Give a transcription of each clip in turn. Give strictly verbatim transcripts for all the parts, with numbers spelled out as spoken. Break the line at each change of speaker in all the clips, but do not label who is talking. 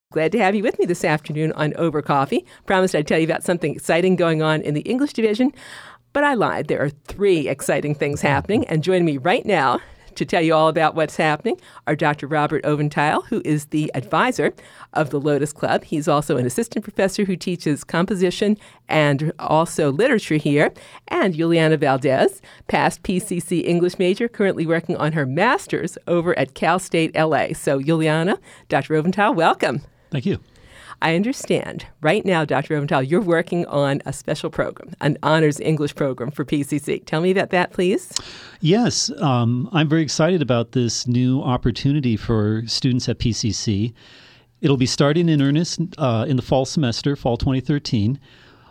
Glad to have you with me this afternoon on Over Coffee. Promised I'd tell you about something exciting going on in the English division, but I lied. There are three exciting things happening, and joining me right now to tell you all about what's happening are Doctor Robert Oventhal, who is the advisor of the Lotus Club. He's also an assistant professor who teaches composition and also literature here, and Juliana Valdez, past P C C English major, currently working on her master's over at Cal State L A. So Juliana, Doctor Oventhal, welcome.
Thank you.
I understand. Right now, Doctor Oventhal, you're working on a special program, an honors English program for P C C. Tell me about that, please.
Yes, um, I'm very excited about this new opportunity for students at P C C. It'll be starting in earnest uh, in the fall semester, fall twenty thirteen.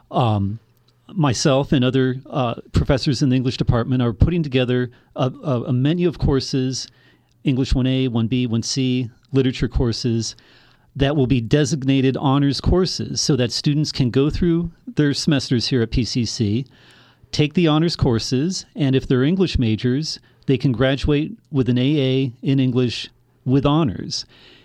Um, myself and other uh, professors in the English department are putting together a, a, a menu of courses, English one A, one B, one C, literature courses, that will be designated honors courses so that students can go through their semesters here at P C C, take the honors courses, and if they're English majors, they can graduate with an A A in English with honors.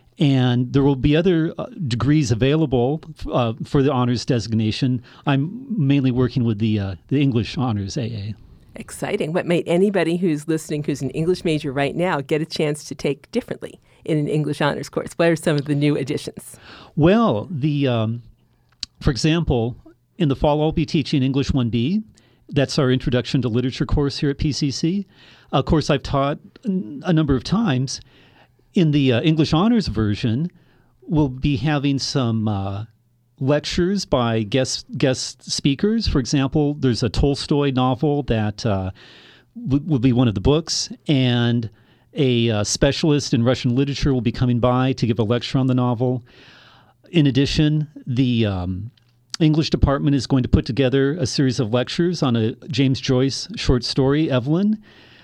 And there will be other uh, degrees available uh, for the honors designation. I'm mainly working with the uh, the English honors A A.
Exciting. What might anybody who's listening who's an English major right now get a chance to take differently in an English honors course? What are some of the new additions?
Well, the um, for example, in the fall I'll be teaching English one B. That's our Introduction to Literature course here at P C C. A course I've taught a number of times. In the uh, English honors version, we'll be having some uh, lectures by guest guest speakers. For example, there's a Tolstoy novel that uh, w- will be one of the books, and a uh, specialist in Russian literature will be coming by to give a lecture on the novel. In addition, the um, English department is going to put together a series of lectures on a James Joyce short story, Evelyn,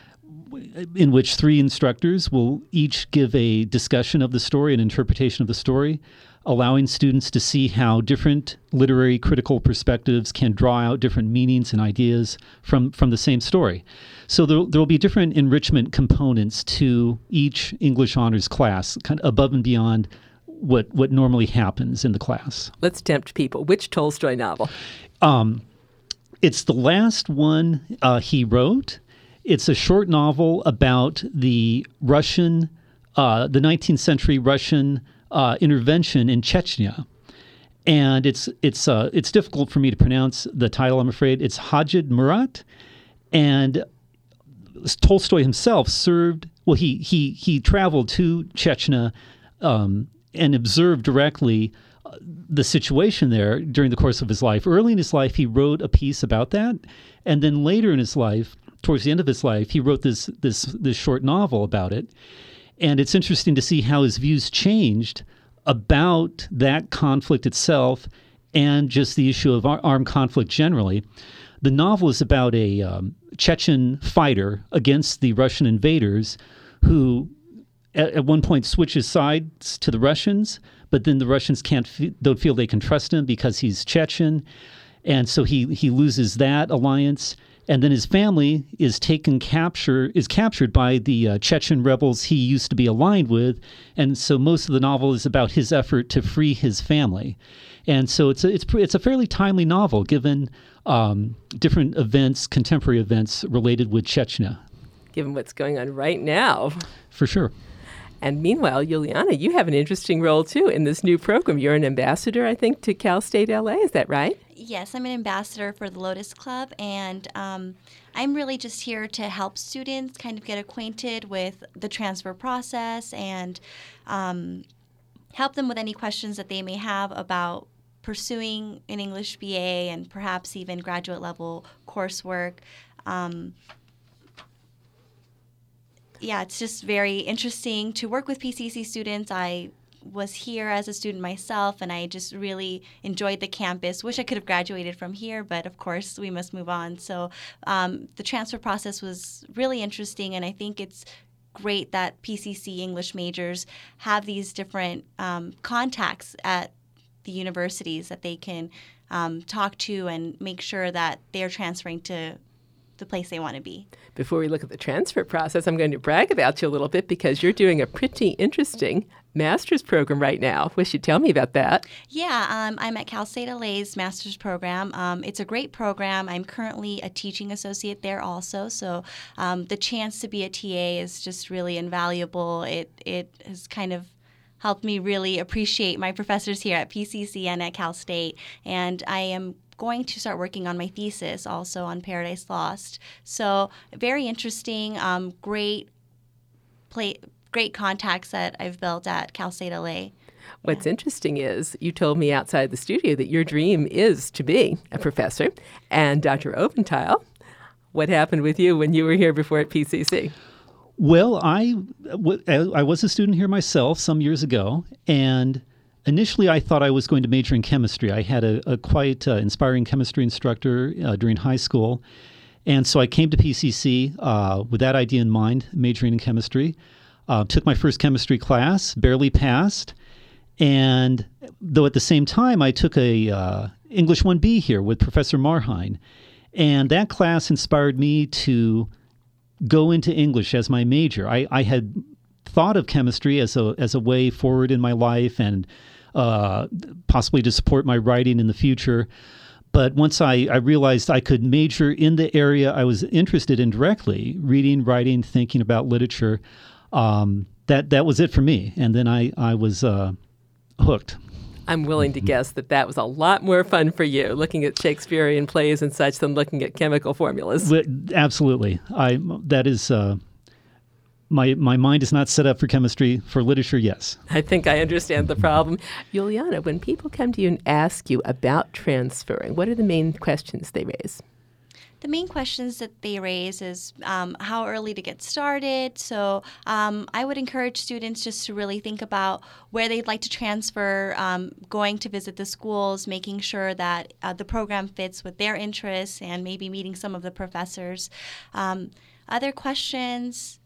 in which three instructors will each give a discussion of the story, an interpretation of the story, allowing students to see how different literary critical perspectives can draw out different meanings and ideas from, from the same story. So there will be different enrichment components to each English honors class, kind of above and beyond what, what normally happens in the class.
Let's tempt people. Which Tolstoy novel?
Um, it's the last one uh, he wrote. It's a short novel about the Russian, uh, the nineteenth century Russian uh, intervention in Chechnya. And it's it's uh, it's difficult for me to pronounce the title, I'm afraid. It's Hajid Murat. And Tolstoy himself served, well, he he he traveled to Chechnya um, and observed directly the situation there during the course of his life. Early in his life, he wrote a piece about that. And then later in his life, towards the end of his life, he wrote this this this short novel about it. And it's interesting to see how his views changed about that conflict itself and just the issue of ar- armed conflict generally. The novel is about a um, Chechen fighter against the Russian invaders who at, at one point switches sides to the Russians, but then the Russians can't f- don't feel they can trust him because he's Chechen. And so he he loses that alliance. And then his family is taken capture is captured by the uh, Chechen rebels he used to be aligned with, and so most of the novel is about his effort to free his family. And so it's a, it's it's a fairly timely novel given um, different events, contemporary events related with Chechnya.
Given what's going on right now.
For sure.
And meanwhile, Juliana, you have an interesting role, too, in this new program. You're an ambassador, I think, to Cal State L A. Is that right?
Yes, I'm an ambassador for the Lotus Club, and um, I'm really just here to help students kind of get acquainted with the transfer process and um, help them with any questions that they may have about pursuing an English B A and perhaps even graduate level coursework. Um, Yeah, it's just very interesting to work with P C C students. I was here as a student myself, and I just really enjoyed the campus. Wish I could have graduated from here, but of course we must move on. So um, the transfer process was really interesting, and I think it's great that P C C English majors have these different um, contacts at the universities that they can um, talk to and make sure that they're transferring to the place they want to be.
Before we look at the transfer process, I'm going to brag about you a little bit because you're doing a pretty interesting master's program right now. Wish you'd tell me about that.
Yeah, um, I'm at Cal State L A's master's program. Um, it's a great program. I'm currently a teaching associate there also, so um, the chance to be a T A is just really invaluable. It it has kind of helped me really appreciate my professors here at P C C and at Cal State, and I am going to start working on my thesis also on Paradise Lost. So very interesting, um, great play. Great contacts that I've built at Cal State L A.
What's
Yeah.
interesting is you told me outside the studio that your dream is to be a professor. And Doctor Obenthal, what happened with you when you were here before at P C C?
Well, I, w- I was a student here myself some years ago, and initially I thought I was going to major in chemistry. I had a, a quite uh, inspiring chemistry instructor uh, during high school, and so I came to P C C uh, with that idea in mind, majoring in chemistry. Uh, took my first chemistry class, barely passed, and though at the same time I took a uh, English one B here with Professor Marheim, and that class inspired me to go into English as my major. I, I had thought of chemistry as a as a way forward in my life and uh, possibly to support my writing in the future. But once I, I realized I could major in the area I was interested in directly, reading, writing, thinking about literature, Um, that that was it for me, and then I I was uh, hooked.
I'm willing to guess that that was a lot more fun for you, looking at Shakespearean plays and such, than looking at chemical formulas.
But absolutely, I that is uh, my my mind is not set up for chemistry. For literature, yes.
I think I understand the problem. Juliana, when people come to you and ask you about transferring, what are the main questions they raise?
The main questions that they raise is um, how early to get started. So um, I would encourage students just to really think about where they'd like to transfer, um, going to visit the schools, making sure that uh, the program fits with their interests, and maybe meeting some of the professors. Um, other questions,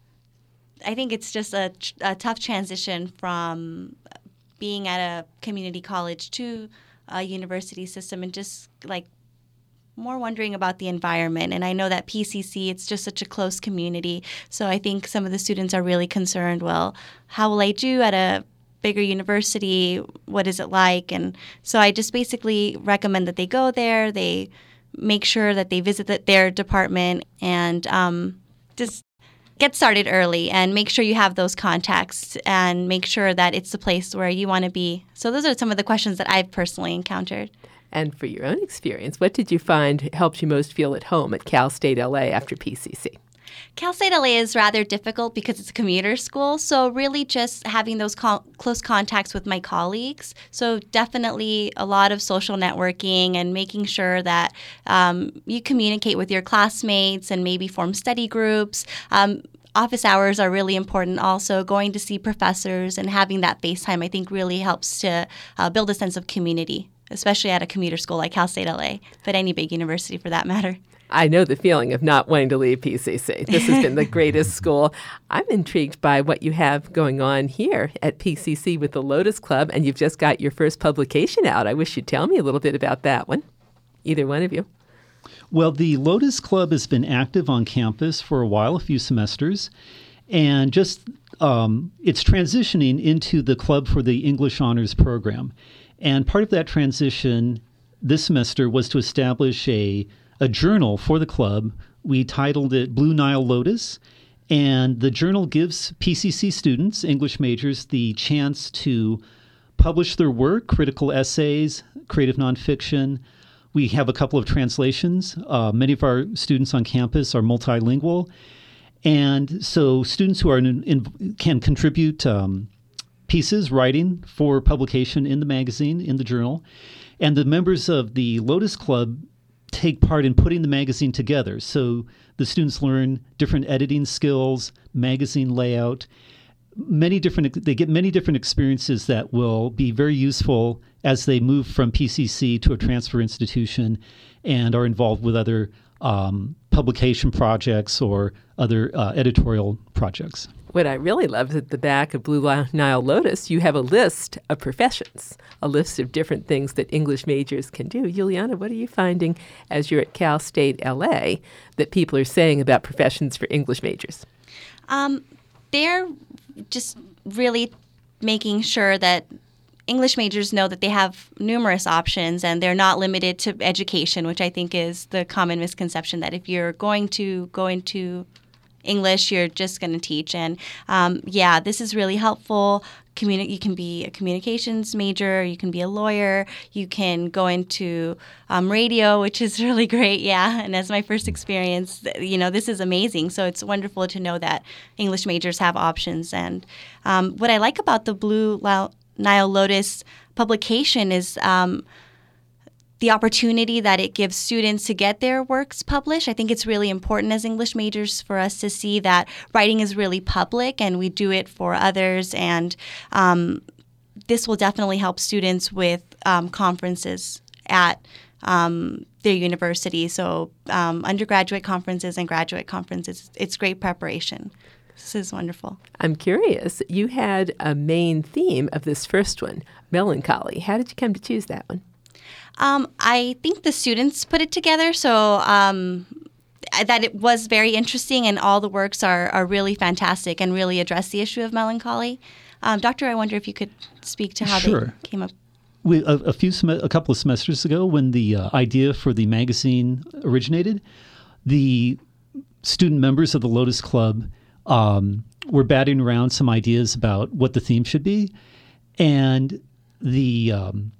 I think it's just a, a tough transition from being at a community college to a university system, and just like more wondering about the environment. And I know that P C C, it's just such a close community. So I think some of the students are really concerned, well, how will I do at a bigger university? What is it like? And so I just basically recommend that they go there, they make sure that they visit the, their department, and um, just get started early and make sure you have those contacts and make sure that it's the place where you want to be. So those are some of the questions that I've personally encountered.
And for your own experience, what did you find helped you most feel at home at Cal State L A after P C C?
Cal State L A is rather difficult because it's a commuter school, so really just having those co- close contacts with my colleagues. So definitely a lot of social networking and making sure that um, you communicate with your classmates and maybe form study groups. Um, Office hours are really important also. Going to see professors and having that face time, I think, really helps to uh, build a sense of community, especially at a commuter school like Cal State L A, but any big university for that matter.
I know the feeling of not wanting to leave P C C. This has been the greatest school. I'm intrigued by what you have going on here at P C C with the Lotus Club, and you've just got your first publication out. I wish you'd tell me a little bit about that one, either one of you.
Well, the Lotus Club has been active on campus for a while, a few semesters, and just um, it's transitioning into the club for the English Honors Program. And part of that transition this semester was to establish a, a journal for the club. We titled it Blue Nile Lotus, and the journal gives P C C students, English majors, the chance to publish their work, critical essays, creative nonfiction. We have a couple of translations. Uh, many of our students on campus are multilingual, and so students who are in, in, can contribute um, pieces, writing for publication in the magazine, in the journal. And the members of the Lotus Club take part in putting the magazine together. So the students learn different editing skills, magazine layout, many different, they get many different experiences that will be very useful as they move from P C C to a transfer institution and are involved with other um, publication projects or other uh, editorial projects.
What I really love is at the back of Blue Nile Lotus, you have a list of professions, a list of different things that English majors can do. Juliana, what are you finding as you're at Cal State L A that people are saying about professions for English majors?
Um, they're just really making sure that English majors know that they have numerous options and they're not limited to education, which I think is the common misconception that if you're going to go into English, you're just going to teach. And um, yeah, this is really helpful. Communi- you can be a communications major, you can be a lawyer, you can go into um, radio, which is really great. Yeah, and as my first experience, you know, this is amazing. So it's wonderful to know that English majors have options. And um, what I like about the Blue Nile Lotus publication is um, the opportunity that it gives students to get their works published. I think it's really important as English majors for us to see that writing is really public and we do it for others. And um, this will definitely help students with um, conferences at um, their university. So um, undergraduate conferences and graduate conferences, it's great preparation. This is wonderful.
I'm curious. You had a main theme of this first one, melancholy. How did you come to choose that one?
Um, I think the students put it together, so um, that it was very interesting, and all the works are, are really fantastic and really address the issue of melancholy. Um, Doctor, I wonder if you could speak to how
sure.
they came up.
We, a, a few, sem- a couple of semesters ago, when the uh, idea for the magazine originated, the student members of the Lotus Club um, were batting around some ideas about what the theme should be, and the um,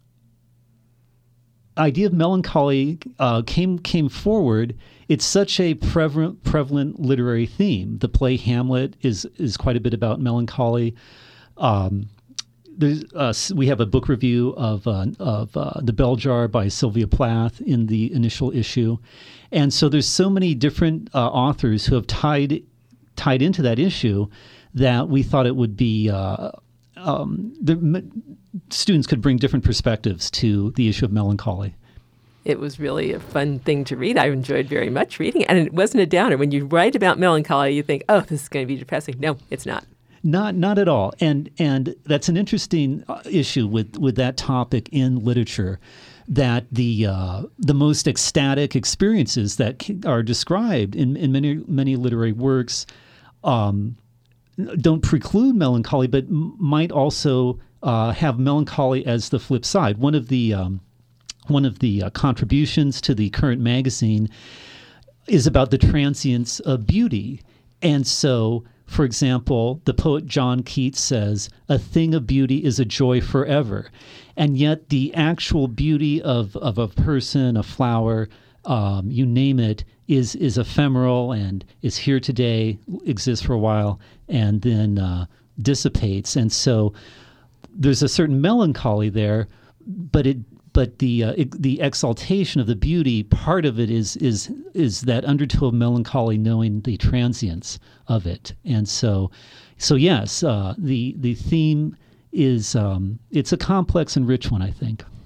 idea of melancholy uh, came came forward. It's such a prevalent prevalent literary theme. The play Hamlet is is quite a bit about melancholy. Um, there's, uh, we have a book review of uh, of uh, The Bell Jar by Sylvia Plath in the initial issue, and so there's so many different uh, authors who have tied tied into that issue that we thought it would be. Uh, um, the, students could bring different perspectives to the issue of melancholy.
It was really a fun thing to read. I enjoyed very much reading it. And it wasn't a downer. When you write about melancholy, you think, oh, this is going to be depressing. No, it's not.
Not not at all. And and that's an interesting issue with, with that topic in literature, that the uh, the most ecstatic experiences that are described in, in many, many literary works um, don't preclude melancholy, but m- might also uh, have melancholy as the flip side. One of the um, one of the uh, contributions to the current magazine is about the transience of beauty. And so, for example, the poet John Keats says, "A thing of beauty is a joy forever." And yet the actual beauty of, of a person, a flower, um, you name it, is is ephemeral and is here today, exists for a while, and then uh, dissipates. And so there's a certain melancholy there, but it but the uh, it, the exaltation of the beauty, part of it is is is that undertow of melancholy, knowing the transience of it. And so so yes, uh, the the theme is um, it's a complex and rich one, I think.